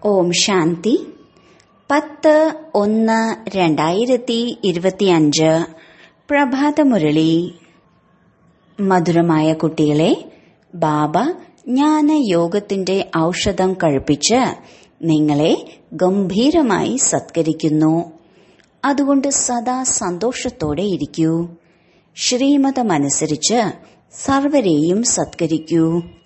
ഓം ശാന്തി 10-1-2025 പ്രഭാതമുരളി. മധുരമായ കുട്ടികളെ, ബാബ ജ്ഞാനയോഗത്തിന്റെ ഔഷധം കഴിപ്പിച്ച് നിങ്ങളെ ഗംഭീരമായി സത്കരിക്കുന്നു. അതുകൊണ്ട് സദാ സന്തോഷത്തോടെ ഇരിക്കൂ. ശ്രീമതമനുസരിച്ച് സർവരെയും സത്കരിക്കൂ.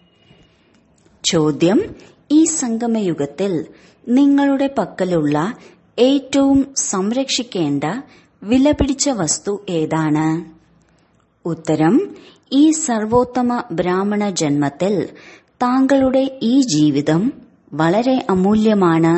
ചോദ്യം: ഈ സംഗമയുഗത്തിൽ നിങ്ങളുടെ പക്കലുള്ള ഏറ്റവും സംരക്ഷിക്കേണ്ട വിലപിടിച്ച വസ്തു ഏതാണ്? ഉത്തരം: ഈ സർവോത്തമ ബ്രാഹ്മണ ജന്മത്തിൽ താങ്കളുടെ ഈ ജീവിതം വളരെ അമൂല്യമാണ്.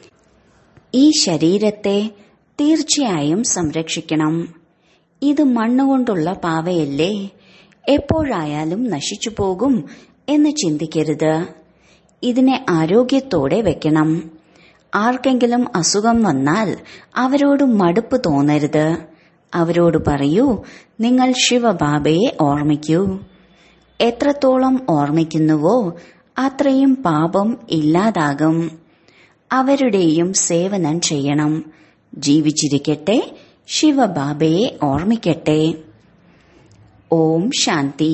ഈ ശരീരത്തെ തീർച്ചയായും സംരക്ഷിക്കണം. ഇത് മണ്ണുകൊണ്ടുള്ള പാവയല്ലേ, എപ്പോഴായാലും നശിച്ചു പോകും എന്ന് ചിന്തിക്കരുത്. ഇതിനെ ആരോഗ്യത്തോടെ വെക്കണം. ആർക്കെങ്കിലും അസുഖം വന്നാൽ അവരോട് മടുപ്പ് തോന്നരുത്. അവരോട് പറയൂ, നിങ്ങൾ ശിവബാബയെ ഓർമ്മിക്കൂ. എത്രത്തോളം ഓർമ്മിക്കുന്നുവോ അത്രയും പാപം ഇല്ലാതാകും. അവരുടെയും സേവനം ചെയ്യണം. ജീവിച്ചിരിക്കട്ടെ, ശിവബാബയെ ഓർമ്മിക്കട്ടെ. ഓം ശാന്തി.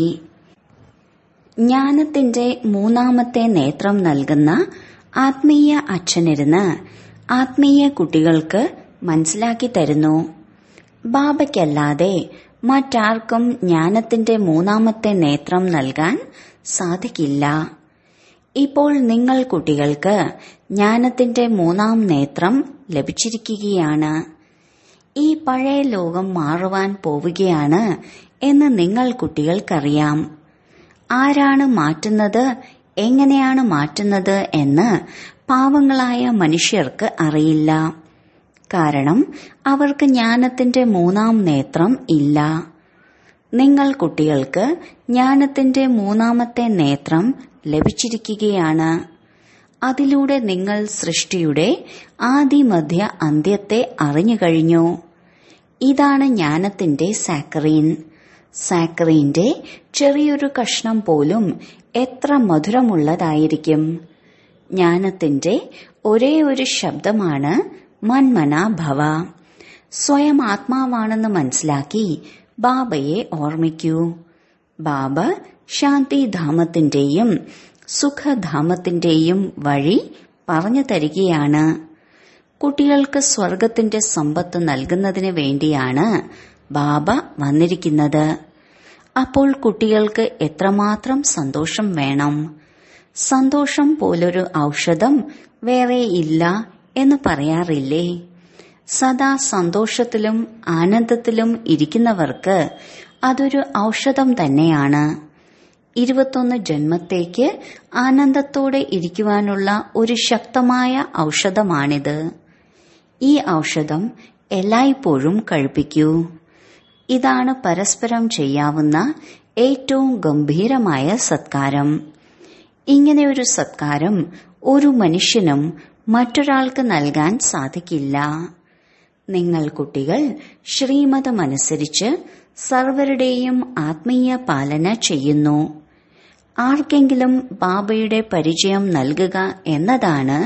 ജ്ഞാനത്തിന്റെ മൂന്നാമത്തെ നേത്രം നൽകുന്ന ആത്മീയ അച്ഛനിരുന്ന് ആത്മീയ കുട്ടികൾക്ക് മനസ്സിലാക്കി തരുന്നു. ബാബയ്ക്കല്ലാതെ മറ്റാർക്കും ജ്ഞാനത്തിന്റെ മൂന്നാമത്തെ നേത്രം നൽകാൻ സാധിക്കില്ല. ഇപ്പോൾ നിങ്ങൾ കുട്ടികൾക്ക് ജ്ഞാനത്തിന്റെ മൂന്നാം നേത്രം ലഭിച്ചിരിക്കുകയാണ്. ഈ പഴയ ലോകം മാറുവാൻ പോവുകയാണ് എന്ന് നിങ്ങൾ കുട്ടികൾക്കറിയാം. ആരാണ് മാറ്റുന്നത്, എങ്ങനെയാണ് മാറ്റുന്നത് എന്ന് പാവങ്ങളായ മനുഷ്യർക്ക് അറിയില്ല. കാരണം അവർക്ക് ജ്ഞാനത്തിന്റെ മൂന്നാം നേത്രം ഇല്ല. നിങ്ങൾ കുട്ടികൾക്ക് ജ്ഞാനത്തിന്റെ മൂന്നാമത്തെ നേത്രം ലഭിച്ചിരിക്കുകയാണ്. അതിലൂടെ നിങ്ങൾ സൃഷ്ടിയുടെ ആദി മധ്യ അന്ത്യത്തെ അറിഞ്ഞു കഴിഞ്ഞു. ഇതാണ് ജ്ഞാനത്തിന്റെ സാക്കറീൻ. സാക്കറീന്റെ ചെറിയൊരു കഷ്ണം പോലും എത്ര മധുരമുള്ളതായിരിക്കും. ജ്ഞാനത്തിന്റെ ഒരേ ഒരു ശബ്ദമാണ് മന്മന ഭവ. സ്വയം ആത്മാവാണെന്ന് മനസ്സിലാക്കി ബാബയെ ഓർമ്മിക്കൂ. ബാബ ശാന്തിധാമത്തിന്റെയും സുഖധാമത്തിന്റെയും വഴി പറഞ്ഞു തരികയാണ്. കുട്ടികൾക്ക് സ്വർഗത്തിന്റെ സമ്പത്ത് നൽകുന്നതിന് വേണ്ടിയാണ് ബാബ വന്നിരിക്കുന്നത്. അപ്പോൾ കുട്ടികൾക്ക് എത്രമാത്രം സന്തോഷം വേണം. സന്തോഷം പോലൊരു ഔഷധം വേറെ ഇല്ല എന്ന് പറയാറില്ലേ? സദാ സന്തോഷത്തിലും ആനന്ദത്തിലും ഇരിക്കുന്നവർക്ക് അതൊരു ഔഷധം തന്നെയാണ്. 21 ജന്മത്തേക്ക് ആനന്ദത്തോടെ ഇരിക്കുവാനുള്ള ഒരു ശക്തമായ ഔഷധമാണിത്. ഈ ഔഷധം എല്ലായ്പ്പോഴും കഴിപ്പിക്കൂ. ഇതാണ് പരസ്പരം ചെയ്യാവുന്ന ഏറ്റവും ഗംഭീരമായ സത്കാരം. ഇങ്ങനെയൊരു സത്കാരം ഒരു മനുഷ്യനും മറ്റൊരാൾക്ക് നൽകാൻ സാധിക്കില്ല. നിങ്ങൾ കുട്ടികൾ ശ്രീമതമനുസരിച്ച് സർവരുടെയും ആത്മീയ പാലന ചെയ്യുന്നു. ആർക്കെങ്കിലും ബാബയുടെ പരിചയം നൽകുക എന്നതാണ്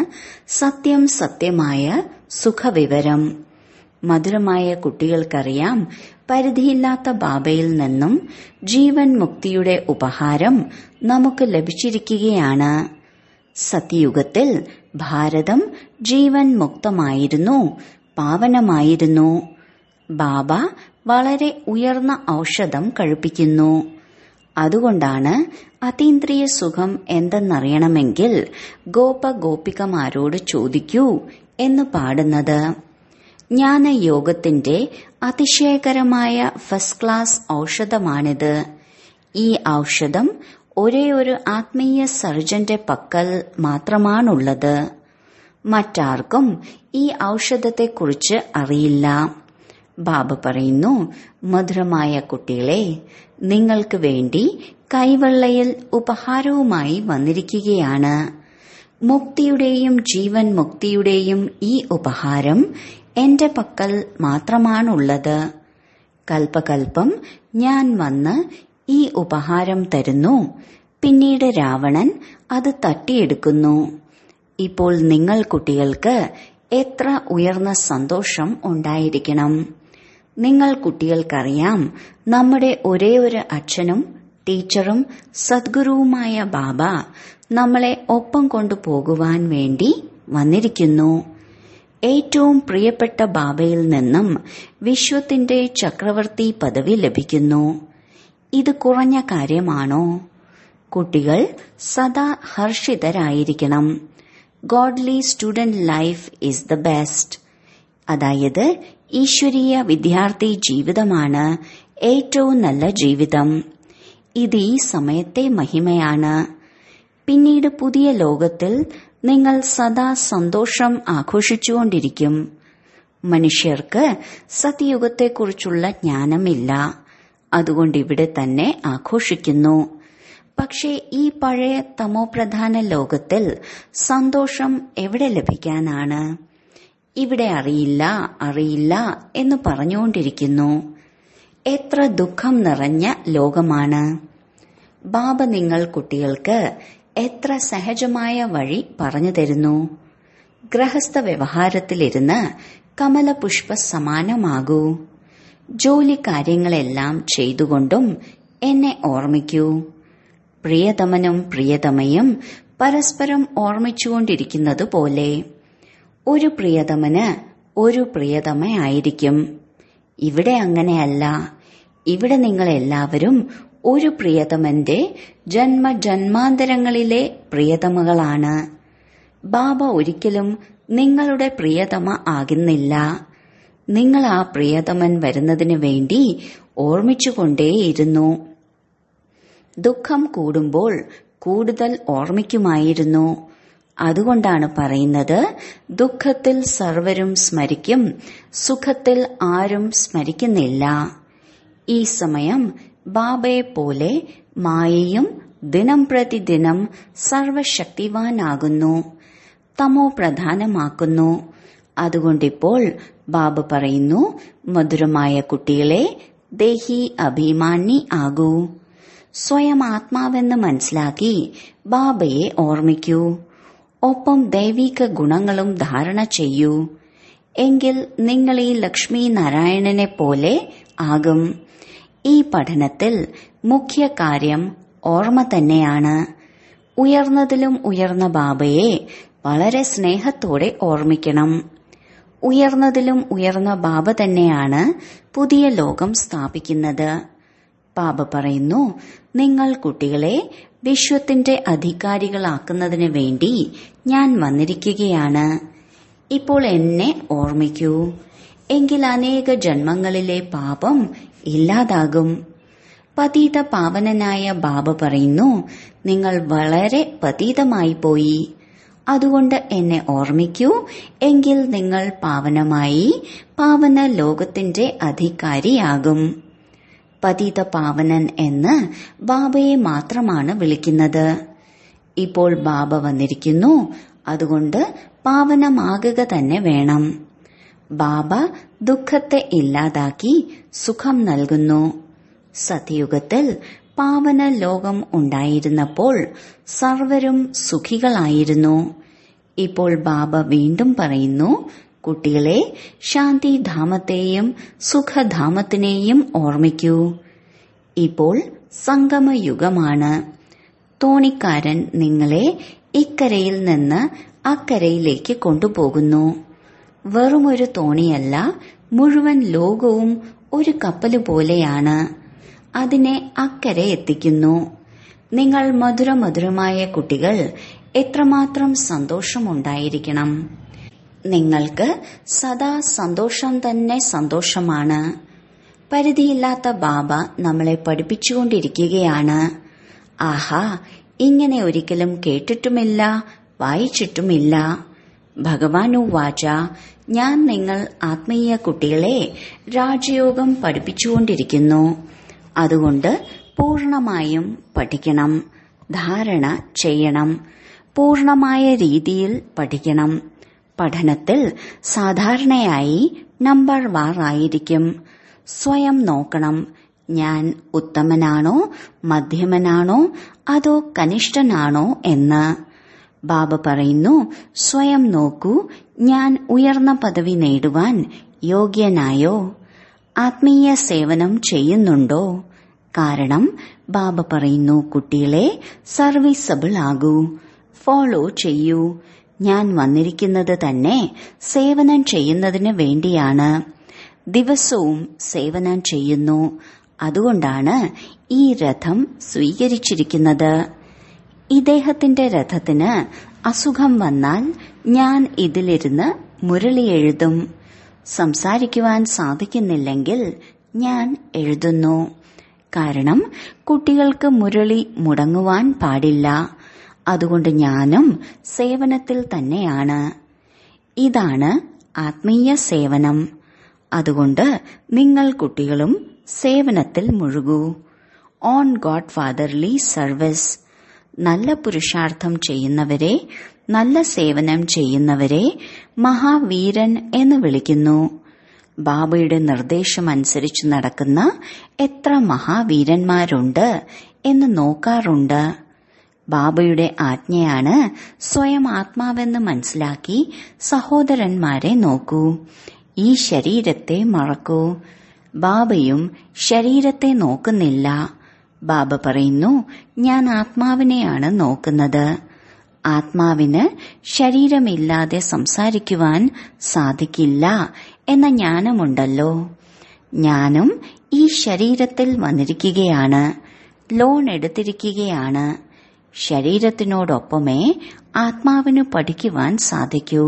സത്യമായ സുഖവിവരം. മധുരമായ കുട്ടികൾക്കറിയാം, പരിധിയില്ലാത്ത ബാബയിൽ നിന്നും ജീവൻ മുക്തിയുടെ ഉപഹാരം നമുക്ക് ലഭിച്ചിരിക്കുകയാണ്. സത്യയുഗത്തിൽ ഭാരതം ജീവൻ മുക്തമായിരുന്നു, പാവനമായിരുന്നു. ബാബ വളരെ ഉയർന്ന ഔഷധം കഴിപ്പിക്കുന്നു. അതുകൊണ്ടാണ് അതീന്ദ്രിയ സുഖം എന്തെന്നറിയണമെങ്കിൽ ഗോപഗോപികമാരോട് ചോദിക്കൂ എന്ന് പാടുന്നത്. ജ്ഞാനയോഗത്തിന്റെ അതിശയകരമായ ഫസ്റ്റ് ക്ലാസ് ഔഷധമാണിത്. ഈ ഔഷധം ഒരേ ഒരു ആത്മീയ സർജന്റെ പക്കൽ മാത്രമാണുള്ളത്. മറ്റാർക്കും ഈ ഔഷധത്തെക്കുറിച്ച് അറിയില്ല. ബാബ പറയുന്നു, മധുരമായ കുട്ടികളെ, നിങ്ങൾക്ക് വേണ്ടി കൈവെള്ളയിൽ ഉപഹാരവുമായി വന്നിരിക്കുകയാണ്. മുക്തിയുടെയും ജീവൻ മുക്തിയുടെയും ഈ ഉപഹാരം എന്റെ പക്കൽ മാത്രമാണുള്ളത്. കൽപ്പകൽപ്പം ഞാൻ വന്ന് ഈ ഉപഹാരം തരുന്നു. പിന്നീട് രാവണൻ അത് തട്ടിയെടുക്കുന്നു. ഇപ്പോൾ നിങ്ങൾ കുട്ടികൾക്ക് എത്ര ഉയർന്ന സന്തോഷം ഉണ്ടായിരിക്കണം. നിങ്ങൾ കുട്ടികൾക്കറിയാം, നമ്മുടെ ഒരേയൊരു അച്ഛനും ടീച്ചറും സദ്ഗുരുവുമായ ബാബ നമ്മളെ ഒപ്പം കൊണ്ടുപോകുവാൻ വേണ്ടി വന്നിരിക്കുന്നു. ഏറ്റവും പ്രിയപ്പെട്ട ബാബയിൽ നിന്നും വിശ്വത്തിന്റെ ചക്രവർത്തി പദവി ലഭിക്കുന്നു. ഇത് കുറഞ്ഞ കാര്യമാണോ? കുട്ടികൾ സദാ ഹർഷിതരായിരിക്കണം. Godly student life is the best. അതായത് ഈശ്വരീയ വിദ്യാർത്ഥി ജീവിതമാണ് ഏറ്റവും നല്ല ജീവിതം. ഇത് ഈ സമയത്തെ മഹിമയാണ്. പിന്നീട് പുതിയ ലോകത്തിൽ നിങ്ങൾ സദാ സന്തോഷം ആഘോഷിച്ചുകൊണ്ടിരിക്കും. മനുഷ്യർക്ക് സത്യയുഗത്തെക്കുറിച്ചുള്ള ജ്ഞാനമില്ല. അതുകൊണ്ട് ഇവിടെ തന്നെ ആഘോഷിക്കുന്നു. പക്ഷേ ഈ പഴയ തമോപ്രധാന ലോകത്തിൽ സന്തോഷം എവിടെ ലഭിക്കാനാണ്? ഇവിടെ അറിയില്ല എന്ന് പറഞ്ഞുകൊണ്ടിരിക്കുന്നു. എത്ര ദുഃഖം നിറഞ്ഞ ലോകമാണ്. ബാബ നിങ്ങൾ കുട്ടികൾക്ക് എത്ര സഹജമായ വഴി പറഞ്ഞു തരുന്നു. ഗൃഹസ്ഥ വ്യവഹാരത്തിലിരുന്ന് കമലപുഷ്പ സമാനമാകൂ. ജോലി കാര്യങ്ങളെല്ലാം ചെയ്തുകൊണ്ടും എന്നെ ഓർമ്മിക്കൂ. പ്രിയതമനും പ്രിയതമയും പരസ്പരം ഓർമ്മിച്ചുകൊണ്ടിരിക്കുന്നത് പോലെ. ഒരു പ്രിയതമന് ഒരു പ്രിയതമയായിരിക്കും. ഇവിടെ അങ്ങനെയല്ല. ഇവിടെ നിങ്ങൾ എല്ലാവരും ഒരു പ്രിയതമന്റെ ജന്മജന്മാന്തരങ്ങളിലെ പ്രിയതമകളാണ്. ബാബ ഒരിക്കലും നിങ്ങളുടെ പ്രിയതമ ആകുന്നില്ല. നിങ്ങൾ ആ പ്രിയതമൻ വരുന്നതിന് വേണ്ടി ഓർമ്മിച്ചുകൊണ്ടേയിരുന്നു. ദുഃഖം കൂടുമ്പോൾ കൂടുതൽ ഓർമ്മിക്കുമായിരുന്നു. അതുകൊണ്ടാണ് പറയുന്നത്, ദുഃഖത്തിൽ സർവരും സ്മരിക്കും, സുഖത്തിൽ ആരും സ്മരിക്കുന്നില്ല. ഈ സമയം ബാബയെപ്പോലെ മായയും ദിനം പ്രതിദിനം സർവശക്തിവാനാകുന്നു, തമോ പ്രധാനമാക്കുന്നു. അതുകൊണ്ടിപ്പോൾ ബാബ പറയുന്നു, മധുരമായ കുട്ടികളെ, ദേഹി അഭിമാനി ആകൂ. സ്വയം ആത്മാവെന്ന് മനസ്സിലാക്കി ബാബയെ ഓർമ്മിക്കൂ. ഒപ്പം ദൈവിക ഗുണങ്ങളും ധാരണ ചെയ്യൂ. എങ്കിൽ നിങ്ങൾ ഈ ലക്ഷ്മി നാരായണനെ പോലെ ആകും. ഈ പഠനത്തിൽ മുഖ്യ കാര്യം ഓർമ്മ തന്നെയാണ്. ഉയർന്നതിലും ഉയർന്ന ബാബയെ വളരെ സ്നേഹത്തോടെ ഓർമ്മിക്കണം. ഉയർന്നതിലും ഉയർന്ന ബാബ തന്നെയാണ് പുതിയ ലോകം സ്ഥാപിക്കുന്നത്. ബാബ പറയുന്നു, നിങ്ങൾ കുട്ടികളെ വിശ്വത്തിന്റെ അധികാരികളാക്കുന്നതിന് വേണ്ടി ഞാൻ വന്നിരിക്കുകയാണ്. ഇപ്പോൾ എന്നെ ഓർമ്മിക്കൂ. എങ്കിൽ അനേക ജന്മങ്ങളിലെ പാപം ഇല്ലാതാകും. പതീത പാവനനായ ബാബ പറയുന്നു, നിങ്ങൾ വളരെ പതീതമായി പോയി. അതുകൊണ്ട് എന്നെ ഓർമ്മിക്കൂ. എങ്കിൽ നിങ്ങൾ പാവനമായി പാവന ലോകത്തിന്റെ അധികാരിയാകും. പതിത പാവനൻ എന്ന് ബാബയെ മാത്രമാണ് വിളിക്കുന്നത്. ഇപ്പോൾ ബാബ വന്നിരിക്കുന്നു. അതുകൊണ്ട് പാവനമാകുക തന്നെ വേണം. ബാബ ദുഃഖത്തെ ഇല്ലാതാക്കി സുഖം നൽകുന്നു. സത്യയുഗത്തിൽ പാവന ലോകം ഉണ്ടായിരുന്നപ്പോൾ സർവരും സുഖികളായിരുന്നു. ഇപ്പോൾ ബാബ വീണ്ടും പറയുന്നു, കുട്ടികളെ, ശാന്തിധാമത്തെയും സുഖധാമത്തിനെയും ഓർമ്മിക്കൂ. ഇപ്പോൾ സംഗമയുഗമാണ്. തോണിക്കാരൻ നിങ്ങളെ ഇക്കരയിൽ നിന്ന് അക്കരയിലേക്ക് കൊണ്ടുപോകുന്നു. വെറുമൊരു തോണിയല്ല, മുഴുവൻ ലോകവും ഒരു കപ്പല് പോലെയാണ്. അതിനെ അക്കരെ എത്തിക്കുന്നു. നിങ്ങൾ മധുരമധുരമായ കുട്ടികൾ എത്രമാത്രം സന്തോഷമുണ്ടായിരിക്കണം. നിങ്ങൾക്ക് സദാ സന്തോഷം തന്നെ സന്തോഷമാണ്. പരിധിയില്ലാത്ത ബാബ നമ്മളെ പഠിപ്പിച്ചുകൊണ്ടിരിക്കുകയാണ്. ആഹാ, ഇങ്ങനെ ഒരിക്കലും കേട്ടിട്ടുമില്ല, വായിച്ചിട്ടുമില്ല. ഭഗവാനു വാച, ഞാൻ നിങ്ങൾ ആത്മീയ കുട്ടികളെ രാജയോഗം പഠിപ്പിച്ചുകൊണ്ടിരിക്കുന്നു. അതുകൊണ്ട് പൂർണമായും പഠിക്കണം, ധാരണ ചെയ്യണം, പൂർണമായ രീതിയിൽ പഠിക്കണം. പഠനത്തിൽ സാധാരണയായി നമ്പർ വാറായിരിക്കും. സ്വയം നോക്കണം, ഞാൻ ഉത്തമനാണോ, മധ്യമനാണോ, അതോ കനിഷ്ഠനാണോ എന്ന്. ബാബ പറയുന്നു, സ്വയം നോക്കൂ, ഞാൻ ഉയർന്ന പദവി നേടുവാൻ യോഗ്യനായോ? ആത്മീയ സേവനം ചെയ്യുന്നുണ്ടോ? കാരണം ബാബ പറയുന്നു, കുട്ടികളെ സർവീസബിൾ ആകൂ, ഫോളോ ചെയ്യൂ. ഞാൻ വന്നിരിക്കുന്നത് തന്നെ സേവനം ചെയ്യുന്നതിന് വേണ്ടിയാണ്. ദിവസവും സേവനം ചെയ്യുന്നു. അതുകൊണ്ടാണ് ഈ രഥം സ്വീകരിച്ചിരിക്കുന്നത്. ഇദ്ദേഹത്തിന്റെ രഥത്തിന് അസുഖം വന്നാൽ ഞാൻ ഇതിലിരുന്ന് മുരളി എഴുതും. സംസാരിക്കുവാൻ സാധിക്കുന്നില്ലെങ്കിൽ ഞാൻ എഴുതുന്നു. കാരണം കുട്ടികൾക്ക് മുരളി മുടങ്ങുവാൻ പാടില്ല. അതുകൊണ്ട് ഞാനും സേവനത്തിൽ തന്നെയാണ്. ഇതാണ് ആത്മീയ സേവനം. അതുകൊണ്ട് നിങ്ങൾ കുട്ടികളും സേവനത്തിൽ മുഴുകൂ. On God fatherly service. നല്ല പുരുഷാർത്ഥം ചെയ്യുന്നവരെ, നല്ല സേവനം ചെയ്യുന്നവരെ മഹാവീരൻ എന്ന് വിളിക്കുന്നു. ബാബയുടെ നിർദ്ദേശമനുസരിച്ച് നടക്കുന്ന എത്ര മഹാവീരന്മാരുണ്ട് എന്ന് നോക്കാറുണ്ട്. ബാബയുടെ ആജ്ഞയാണ് സ്വയം ആത്മാവെന്ന് മനസ്സിലാക്കി സഹോദരന്മാരെ നോക്കൂ. ഈ ശരീരത്തെ മറക്കൂ. ബാബയും ശരീരത്തെ നോക്കുന്നില്ല. ബാബ പറയുന്നു, ഞാൻ ആത്മാവിനെയാണ് നോക്കുന്നത്. ആത്മാവിന് ശരീരമില്ലാതെ സംസാരിക്കുവാൻ സാധിക്കില്ല എന്ന ജ്ഞാനമുണ്ടല്ലോ. ഞാനും ഈ ശരീരത്തിൽ വന്നിരിക്കുകയാണ്, ലോൺ എടുത്തിരിക്കുകയാണ്. ശരീരത്തിനോടൊപ്പമേ ആത്മാവിന് പഠിക്കുവാൻ സാധിക്കൂ.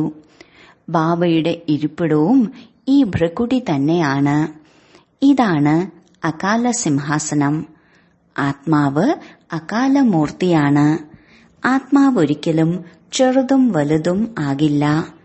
ബാബയുടെ ഇരിപ്പിടവും ഈ ഭ്രകുടി തന്നെയാണ്. ഇതാണ് അകാല സിംഹാസനം. ആത്മാവ് അകാലമൂർത്തിയാണ്. ആത്മാവ് ഒരിക്കലും ചെറുതും വലുതും ആകില്ല.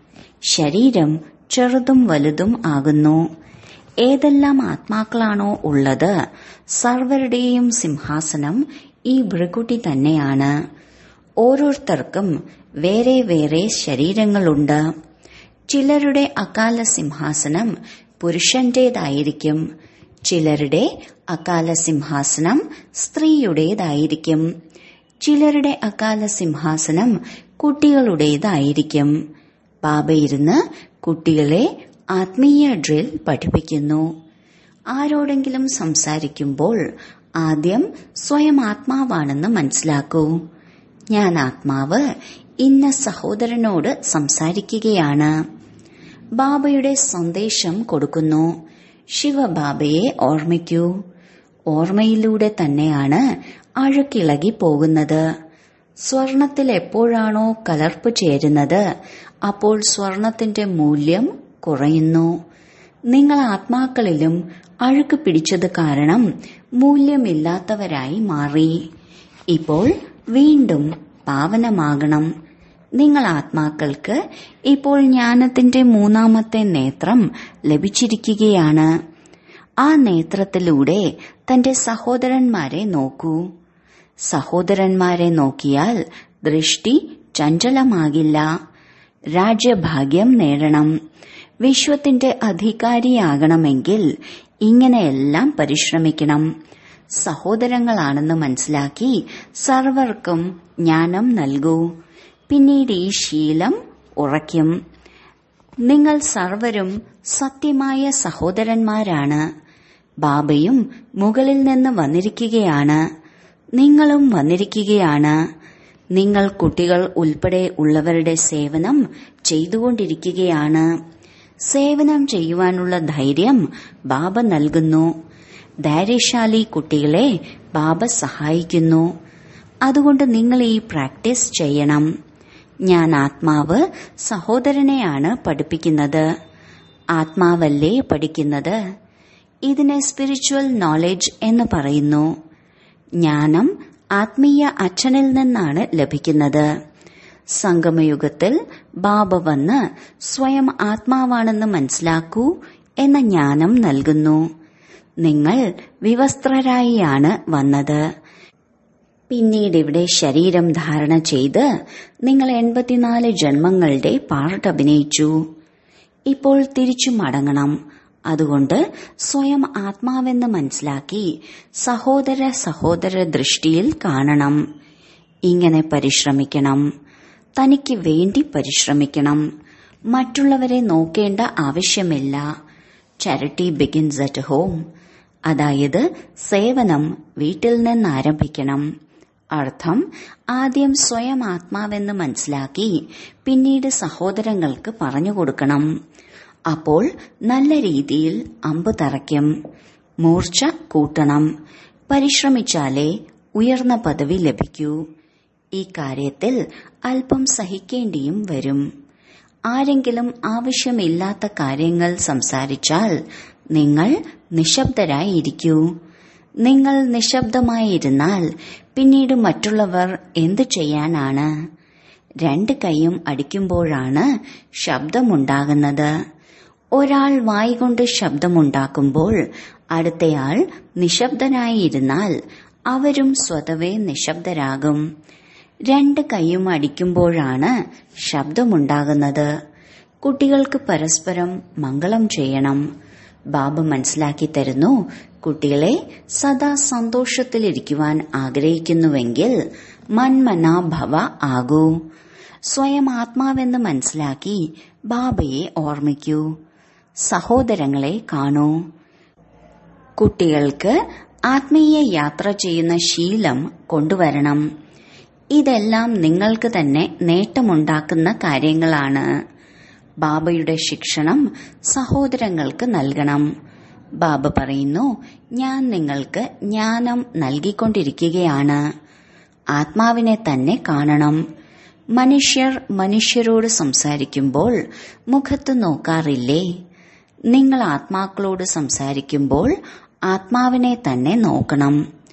ശരീരം ചെറുതും വലുതും ആകുന്നു. ഏതെല്ലാം ആത്മാക്കളാണോ ഉള്ളത്, സർവരുടെയും സിംഹാസനം ഈ ഭൃകുടി തന്നെയാണ്. ഓരോരുത്തർക്കും വേറെ വേറെ ശരീരങ്ങളുണ്ട്. ചിലരുടെ അകാല സിംഹാസനം പുരുഷന്റേതായിരിക്കും. ചിലരുടെ അകാല സിംഹാസനം സ്ത്രീയുടേതായിരിക്കും. ചിലരുടെ അകാല സിംഹാസനം കുട്ടികളുടേതായിരിക്കും. ബാബ ഇരുന്ന് കുട്ടികളെ ആത്മീയ ഡ്രിൽ പഠിപ്പിക്കുന്നു. ആരോടെങ്കിലും സംസാരിക്കുമ്പോൾ ആദ്യം സ്വയം ആത്മാവാണെന്ന് മനസ്സിലാക്കൂ. ഞാൻ ആത്മാവ് ഇന്ന സഹോദരനോട് സംസാരിക്കുകയാണ്. ബാബയുടെ സന്ദേശം കൊടുക്കുന്നു. ശിവബാബയെ ഓർമ്മിക്കൂ. ഓർമ്മയിലൂടെ തന്നെയാണ് അഴുക്കിളകി പോകുന്നത്. സ്വർണത്തിൽ എപ്പോഴാണോ കലർപ്പ് ചേരുന്നത്, അപ്പോൾ സ്വർണത്തിന്റെ മൂല്യം കുറയുന്നു. നിങ്ങൾ ആത്മാക്കളിലും അഴുക്ക് പിടിച്ചത് കാരണം മൂല്യമില്ലാത്തവരായി മാറി. ഇപ്പോൾ വീണ്ടും പാവനമാകണം. നിങ്ങൾ ആത്മാക്കൾക്ക് ഇപ്പോൾ ജ്ഞാനത്തിന്റെ മൂന്നാമത്തെ നേത്രം ലഭിച്ചിരിക്കുകയാണ്. ആ നേത്രത്തിലൂടെ തന്റെ സഹോദരന്മാരെ നോക്കൂ. സഹോദരന്മാരെ നോക്കിയാൽ ദൃഷ്ടി ചഞ്ചലമാകില്ല. രാജ്യഭാഗ്യം നേടണം. വിശ്വത്തിന്റെ അധികാരിയാകണമെങ്കിൽ ഇങ്ങനെയെല്ലാം പരിശ്രമിക്കണം. സഹോദരങ്ങളാണെന്ന് മനസ്സിലാക്കി സർവർക്കും ജ്ഞാനം നൽകൂ. പിന്നീട് ഈ ശീലം ഉറയ്ക്കും. നിങ്ങൾ സർവരും സത്യമായ സഹോദരന്മാരാണ്. ബാബയും മുകളിൽ നിന്ന് വന്നിരിക്കുകയാണ്. നിങ്ങളും വന്നിരിക്കുകയാണ്. നിങ്ങൾ കുട്ടികൾ ഉൾപ്പെടെ ഉള്ളവരുടെ സേവനം ചെയ്തുകൊണ്ടിരിക്കുകയാണ്. സേവനം ചെയ്യുവാനുള്ള ധൈര്യം ബാബ നൽകുന്നു. ധൈര്യശാലി കുട്ടികളെ ബാബ സഹായിക്കുന്നു. അതുകൊണ്ട് നിങ്ങൾ ഈ പ്രാക്ടീസ് ചെയ്യണം. ഞാൻ ആത്മാവ് സഹോദരനെയാണ് പഠിപ്പിക്കുന്നത്. ആത്മാവല്ലേ പഠിക്കുന്നത്? ഇതിനെ സ്പിരിച്വൽ നോളജ് എന്ന് പറയുന്നു. ജ്ഞാനം ആത്മീയ അച്ഛനിൽ നിന്നാണ് ലഭിക്കുന്നത്. സംഗമയുഗത്തിൽ ബാബ വന്ന് സ്വയം ആത്മാവാണെന്ന് മനസ്സിലാക്കൂ എന്ന ജ്ഞാനം നൽകുന്നു. നിങ്ങൾ വിവസ്ത്രരായിയാണ് വന്നത്. പിന്നീട് ഇവിടെ ശരീരം ധാരണ ചെയ്ത് നിങ്ങൾ 84 ജന്മങ്ങളുടെ പാർട്ട് അഭിനയിച്ചു. ഇപ്പോൾ തിരിച്ചു മടങ്ങണം. അതുകൊണ്ട് സ്വയം ആത്മാവെന്ന് മനസ്സിലാക്കി സഹോദര ദൃഷ്ടിയിൽ കാണണം. ഇങ്ങനെ പരിശ്രമിക്കണം. തനിക്ക് വേണ്ടി പരിശ്രമിക്കണം. മറ്റുള്ളവരെ നോക്കേണ്ട ആവശ്യമില്ല. Charity begins at home. അതായത് സേവനം വീട്ടിൽ നിന്ന് ആരംഭിക്കണം. അർത്ഥം, ആദ്യം സ്വയം ആത്മാവെന്ന് മനസ്സിലാക്കി പിന്നീട് സഹോദരങ്ങൾക്ക് പറഞ്ഞുകൊടുക്കണം. അപ്പോൾ നല്ല രീതിയിൽ അമ്പ് തറയ്ക്കും. മൂർച്ച കൂട്ടണം. പരിശ്രമിച്ചാലേ ഉയർന്ന പദവി ലഭിക്കൂ. ഈ കാര്യത്തിൽ അല്പം സഹിക്കേണ്ടിയും വരും. ആരെങ്കിലും ആവശ്യമില്ലാത്ത കാര്യങ്ങൾ സംസാരിച്ചാൽ നിങ്ങൾ നിശബ്ദരായിരിക്കൂ. നിങ്ങൾ നിശബ്ദമായിരുന്നാൽ പിന്നീട് മറ്റുള്ളവർ എന്തു ചെയ്യാനാണ്? രണ്ട് കൈയും അടിക്കുമ്പോഴാണ് ശബ്ദമുണ്ടാകുന്നത്. ഒരാൾ വായ്കൊണ്ട് ശബ്ദമുണ്ടാക്കുമ്പോൾ അടുത്തയാൾ നിശബ്ദനായിരുന്നാൽ അവരും സ്വതവേ നിശബ്ദരാകും. രണ്ട് കൈയും അടിക്കുമ്പോഴാണ് ശബ്ദമുണ്ടാകുന്നത്. കുട്ടികൾക്ക് പരസ്പരം മംഗളം ചെയ്യണം. ബാബ മനസ്സിലാക്കി തരുന്നു, കുട്ടികളെ സദാ സന്തോഷത്തിലിരിക്കുവാൻ ആഗ്രഹിക്കുന്നുവെങ്കിൽ മന്മനാഭവ ആകൂ. സ്വയം ആത്മാവെന്ന് മനസ്സിലാക്കി ബാബയെ ഓർമ്മിക്കൂ. സഹോദരങ്ങളെ കാണൂ. കുട്ടികൾക്ക് ആത്മീയ യാത്ര ചെയ്യുന്ന ശീലം കൊണ്ടുവരണം. ഇതെല്ലാം നിങ്ങൾക്ക് തന്നെ നേട്ടമുണ്ടാക്കുന്ന കാര്യങ്ങളാണ്. ബാബയുടെ ശിക്ഷണം സഹോദരങ്ങൾക്ക് നൽകണം. ബാബ പറയുന്നു, ഞാൻ നിങ്ങൾക്ക് ജ്ഞാനം നൽകിക്കൊണ്ടിരിക്കുകയാണ്. ആത്മാവിനെ തന്നെ കാണണം. മനുഷ്യർ മനുഷ്യരോട് സംസാരിക്കുമ്പോൾ മുഖത്ത് നോക്കാറില്ലേ? നിങ്ങൾ ആത്മാക്കളോട് സംസാരിക്കുമ്പോൾ ആത്മാവിനെ തന്നെ നോക്കണം.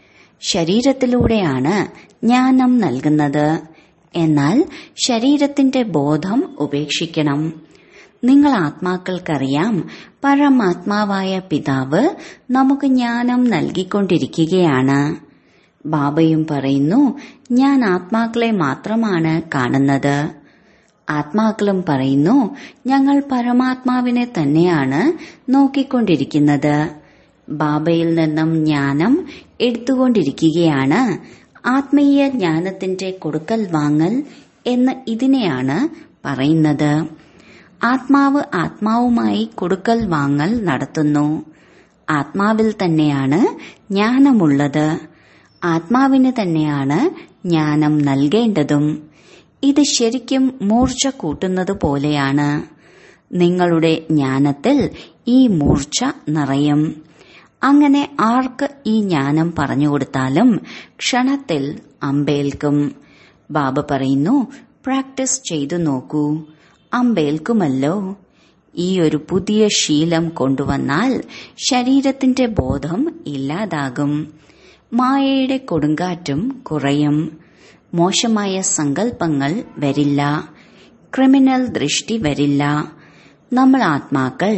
ശരീരത്തിലൂടെയാണ് ജ്ഞാനം നൽകുന്നത്. എന്നാൽ ശരീരത്തിന്റെ ബോധം ഉപേക്ഷിക്കണം. നിങ്ങൾ ആത്മാക്കൾക്കറിയാം, പരമാത്മാവായ പിതാവ് നമുക്ക് ജ്ഞാനം നൽകിക്കൊണ്ടിരിക്കുകയാണ്. ബാബയും പറയുന്നു, ഞാൻ ആത്മാക്കളെ മാത്രമാണ് കാണുന്നത്. ആത്മാക്കളും പറയുന്നു, ഞങ്ങൾ പരമാത്മാവിനെ തന്നെയാണ് നോക്കിക്കൊണ്ടിരിക്കുന്നത്. ബാബയിൽ നിന്നും ജ്ഞാനം എടുത്തുകൊണ്ടിരിക്കുകയാണ്. ആത്മീയ ജ്ഞാനത്തിന്റെ കൊടുക്കൽ വാങ്ങൽ എന്ന് ഇതിനെയാണ് പറയുന്നത്. ആത്മാവ് ആത്മാവുമായി കൊടുക്കൽ വാങ്ങൽ നടത്തുന്നു. ആത്മാവിൽ തന്നെയാണ് ജ്ഞാനമുള്ളത്. ആത്മാവിന് തന്നെയാണ് ജ്ഞാനം നൽകേണ്ടതും. ഇത് ശരിക്കും മൂർച്ച കൂട്ടുന്നത് പോലെയാണ്. നിങ്ങളുടെ ജ്ഞാനത്തിൽ ഈ മൂർച്ച നിറയും. അങ്ങനെ ആർക്ക് ഈ ജ്ഞാനം പറഞ്ഞുകൊടുത്താലും ക്ഷണത്തിൽ അമ്പേൽക്കും. ബാബ പറയുന്നു, പ്രാക്ടീസ് ചെയ്തു നോക്കൂ, അമ്പേൽക്കുമല്ലോ. ഈ ഒരു പുതിയ ശീലം കൊണ്ടുവന്നാൽ ശരീരത്തിന്റെ ബോധം ഇല്ലാതാകും. മായയുടെ കൊടുങ്കാറ്റും കുറയും. മോശമായ സങ്കല്പങ്ങൾ വരില്ല. ക്രിമിനൽ ദൃഷ്ടി വരില്ല. നമ്മൾ ആത്മാക്കൾ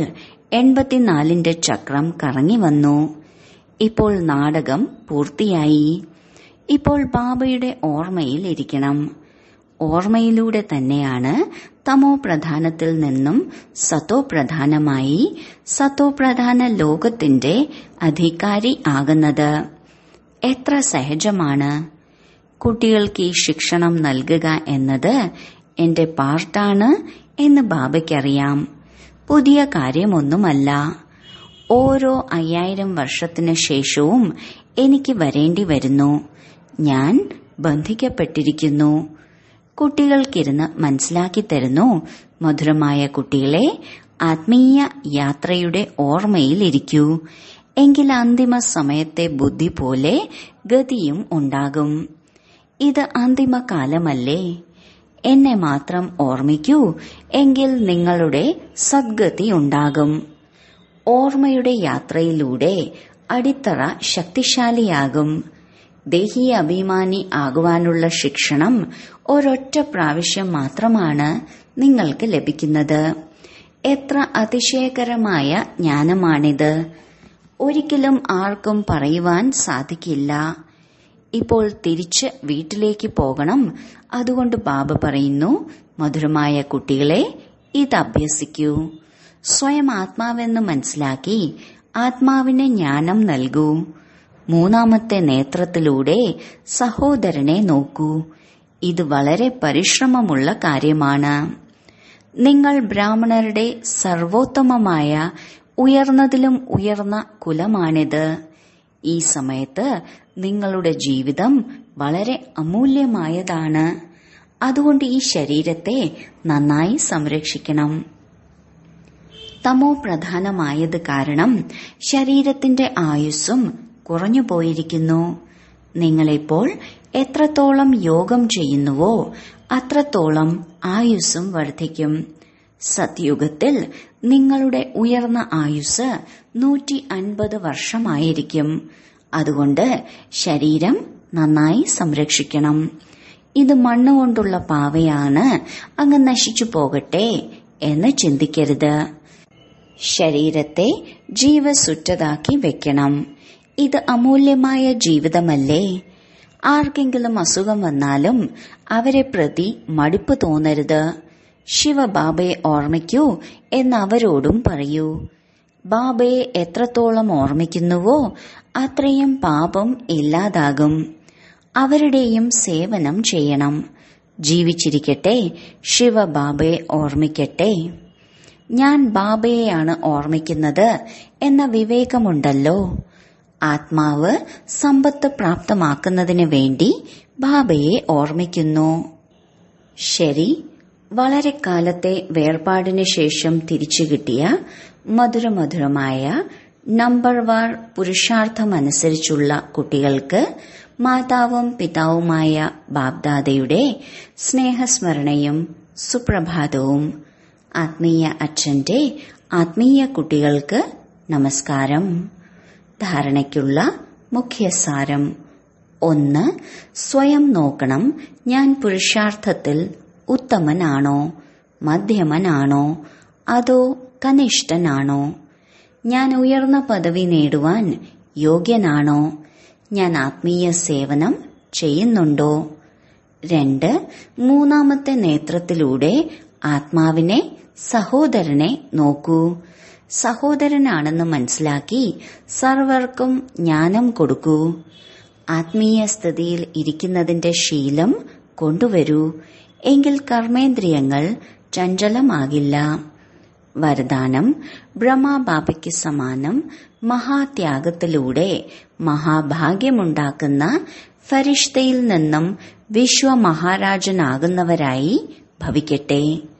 84ന്റെ ചക്രം കറങ്ങി വന്നു. ഇപ്പോൾ നാടകം പൂർത്തിയായി. ഇപ്പോൾ ബാബയുടെ ഓർമ്മയിൽ ഇരിക്കണം. ഓർമ്മയിലൂടെ തന്നെയാണ് തമോ പ്രധാനത്തിൽ നിന്നും സതോ പ്രധാനമായി സതോ പ്രധാന ലോകത്തിന്റെ അധികാരി ആകുന്നത്. എത്ര സഹജമാണ്. കുട്ടികൾക്ക് ഈ ശിക്ഷണം നൽകുക എന്നത് എന്റെ പാർട്ടാണ് എന്ന് ബാബയ്ക്കറിയാം. പുതിയ കാര്യമൊന്നുമല്ല. ഓരോ 5000 വർഷത്തിനു ശേഷവും എനിക്ക് വരേണ്ടി വരുന്നു. ഞാൻ ബന്ധിക്കപ്പെട്ടിരിക്കുന്നു. കുട്ടികൾക്കിരുന്ന് മനസ്സിലാക്കി തരുന്നു, മധുരമായ കുട്ടികളെ, ആത്മീയ യാത്രയുടെ ഓർമ്മയിലിരിക്കൂ. എങ്കിൽ അന്തിമ സമയത്തെ ബുദ്ധി പോലെ ഗതിയും ഉണ്ടാകും. ഇത് അന്തിമ കാലമല്ലേ? എന്നെ മാത്രം ഓർമ്മിക്കൂ, എങ്കിൽ നിങ്ങളുടെ സദ്ഗതി ഉണ്ടാകും. ഓർമ്മയുടെ യാത്രയിലൂടെ അടിത്തറ ശക്തിശാലിയാകും. ദേഹീയ അഭിമാനി ആകുവാനുള്ള ശിക്ഷണം ഒരൊറ്റ പ്രാവശ്യം മാത്രമാണ് നിങ്ങൾക്ക് ലഭിക്കുന്നത്. എത്ര അതിശയകരമായ ജ്ഞാനമാണിത്! ഒരിക്കലും ആർക്കും പറയുവാൻ സാധിക്കില്ല. ഇപ്പോൾ തിരിച്ച് വീട്ടിലേക്ക് പോകണം. അതുകൊണ്ട് ബാബ പറയുന്നു, മധുരമായ കുട്ടികളെ, ഇത് അഭ്യസിക്കൂ. സ്വയം ആത്മാവെന്ന് മനസ്സിലാക്കി ആത്മാവിന് ജ്ഞാനം നൽകൂ. മൂന്നാമത്തെ നേത്രത്തിലൂടെ സഹോദരനെ നോക്കൂ. ഇത് വളരെ പരിശ്രമമുള്ള കാര്യമാണ്. നിങ്ങൾ ബ്രാഹ്മണരുടെ സർവോത്തമമായ ഉയർന്നതിലും ഉയർന്ന കുലമാണിത്. ഈ സമയത്ത് നിങ്ങളുടെ ജീവിതം വളരെ അമൂല്യമായതാണ്. അതുകൊണ്ട് ഈ ശരീരത്തെ നന്നായി സംരക്ഷിക്കണം. തമോ പ്രധാനമായത് കാരണം ശരീരത്തിന്റെ ആയുസ്സും കുറഞ്ഞുപോയിരിക്കുന്നു. നിങ്ങളിപ്പോൾ എത്രത്തോളം യോഗം ചെയ്യുന്നുവോ അത്രത്തോളം ആയുസ്സും വർദ്ധിക്കും. സത്യുഗത്തിൽ നിങ്ങളുടെ ഉയർന്ന ആയുസ് 150 വർഷമായിരിക്കും. അതുകൊണ്ട് ശരീരം നന്നായി സംരക്ഷിക്കണം. ഇത് മണ്ണുകൊണ്ടുള്ള പാവയാണ്, അങ്ങ് നശിച്ചു പോകട്ടെ എന്ന് ചിന്തിക്കരുത്. ശരീരത്തെ ജീവസുറ്റതാക്കി വെക്കണം. ഇത് അമൂല്യമായ ജീവിതമല്ലേ. ആർക്കെങ്കിലും അസുഖം വന്നാലും അവരെ പ്രതി മടുപ്പ് തോന്നരുത്. ശിവബാബയെ ഓർമ്മിക്കൂ എന്നവരോടും പറയൂ. ബാബയെ എത്രത്തോളം ഓർമ്മിക്കുന്നുവോ അത്രയും പാപം ഇല്ലാതാകും. അവരുടെയും സേവനം ചെയ്യണം. ജീവിച്ചിരിക്കട്ടെ, ശിവബാബയെ ഓർമ്മിക്കട്ടെ. ഞാൻ ബാബയെയാണ് ഓർമ്മിക്കുന്നത് എന്ന വിവേകമുണ്ടല്ലോ. ആത്മാവ് സമ്പത്ത് പ്രാപ്തമാക്കുന്നതിന് വേണ്ടി ബാബയെ ഓർമ്മിക്കുന്നു. ശരി, വളരെ കാലത്തെ വേർപാടിന് ശേഷം തിരിച്ചു കിട്ടിയ മധുരമധുരമായ നമ്പർ വാർ പുരുഷാർത്ഥമനുസരിച്ചുള്ള കുട്ടികൾക്ക് മാതാവും പിതാവുമായ ബാബ്ദാദയുടെ സ്നേഹസ്മരണയും സുപ്രഭാതവും. ആത്മീയ അച്ഛന്റെ ആത്മീയ കുട്ടികൾക്ക് നമസ്കാരം. ധാരണയ്ക്കുള്ള മുഖ്യസാരം. 1. സ്വയം നോക്കണം, ഞാൻ പുരുഷാർത്ഥത്തിൽ ഉത്തമനാണോ, മധ്യമനാണോ, അതോ കനിഷ്ഠനാണോ? ഞാൻ ഉയർന്ന പദവി നേടുവാൻ യോഗ്യനാണോ? ഞാൻ ആത്മീയ സേവനം ചെയ്യുന്നുണ്ടോ? 2. മൂന്നാമത്തെ നേത്രത്തിലൂടെ ആത്മാവിനെ, സഹോദരനെ നോക്കൂ. സഹോദരനാണെന്ന് മനസ്സിലാക്കി സർവർക്കും ജ്ഞാനം കൊടുക്കൂ. ആത്മീയ സ്ഥിതിയിൽ ഇരിക്കുന്നതിന്റെ ശീലം കൊണ്ടുവരൂ. എങ്കിൽ കർമ്മേന്ദ്രിയങ്ങൾ ചഞ്ചലമാകില്ല. വരദാനം. ബ്രഹ്മബാബയ്ക്ക് സമാനം മഹാത്യാഗത്തിലൂടെ മഹാഭാഗ്യമുണ്ടാക്കുന്ന ഫരിഷ്തയിൽ നിന്നും വിശ്വമഹാരാജനാകുന്നവരായി ഭവിക്കട്ടെ.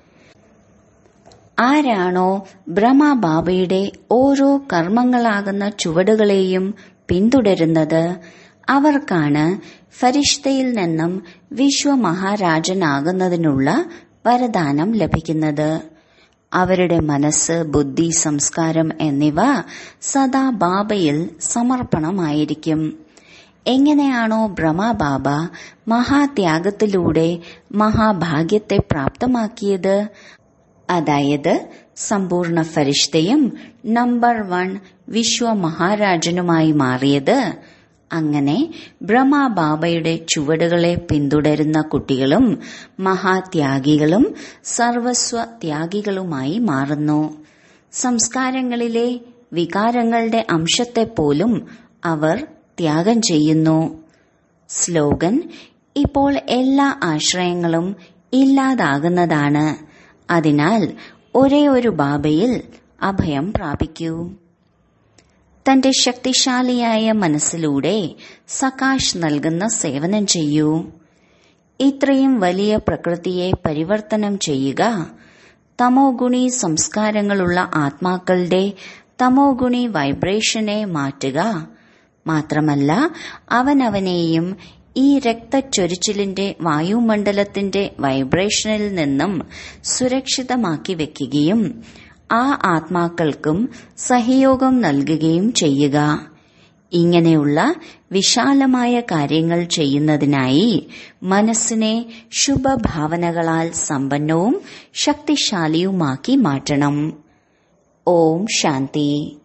ആരാണോ ബ്രഹ്മബാബയുടെ ഓരോ കർമ്മങ്ങളാകുന്ന ചുവടുകളെയും പിന്തുടരുന്നത് അവർക്കാണ് ഫരിഷ്തയിൽ നിന്നും വിശ്വമഹാരാജനാകുന്നതിനുള്ള വരദാനം ലഭിക്കുന്നത്. അവരുടെ മനസ്സ്, ബുദ്ധി, സംസ്കാരം എന്നിവ സദാ ബാബയിൽ സമർപ്പണമായിരിക്കും. എങ്ങനെയാണോ ബ്രഹ്മബാബ മഹാത്യാഗത്തിലൂടെ മഹാഭാഗ്യത്തെ പ്രാപ്തമാക്കിയത്, അതായത് സമ്പൂർണ്ണ ഫരിഷ്തയും നമ്പർ 1 വിശ്വമഹാരാജനുമായി മാറിയത്, അങ്ങനെ ബ്രഹ്മബാബയുടെ ചുവടുകളെ പിന്തുടരുന്ന കുട്ടികളും മഹാത്യാഗികളും സർവസ്വ ത്യാഗികളുമായി മാറുന്നു. സംസ്കാരങ്ങളിലെ വികാരങ്ങളുടെ അംശത്തെപ്പോലും അവർ ത്യാഗം ചെയ്യുന്നു. സ്ലോഗൻ. ഇപ്പോൾ എല്ലാ ആശ്രയങ്ങളും ഇല്ലാതാകുന്നതാണ്. അതിനാൽ ഒരേ ഒരു ബാബയിൽ അഭയം പ്രാപിക്കൂ. തന്റെ ശക്തിശാലിയായ മനസ്സിലൂടെ സകാശ് നൽകുന്ന സേവനം ചെയ്യൂ. ഇത്രയും വലിയ പ്രകൃതിയെ പരിവർത്തനം ചെയ്യുക. തമോ ഗുണി സംസ്കാരങ്ങളുള്ള ആത്മാക്കളുടെ തമോ ഗുണി വൈബ്രേഷനെ മാറ്റുക. മാത്രമല്ല അവനവനെയും ഈ രക്തച്ചൊരിച്ചിലിന്റെ വായുമണ്ഡലത്തിന്റെ വൈബ്രേഷനിൽ നിന്നും സുരക്ഷിതമാക്കി വെക്കുകയും ആ ആത്മാക്കൾക്കും സഹയോഗം നൽകുകയും ചെയ്യുക. ഇങ്ങനെയുള്ള വിശാലമായ കാര്യങ്ങൾ ചെയ്യുന്നതിനായി മനസ്സിനെ ശുഭഭാവനകളാൽ സമ്പന്നവും ശക്തിശാലിയുമാക്കി മാറ്റണം. ഓം ശാന്തി.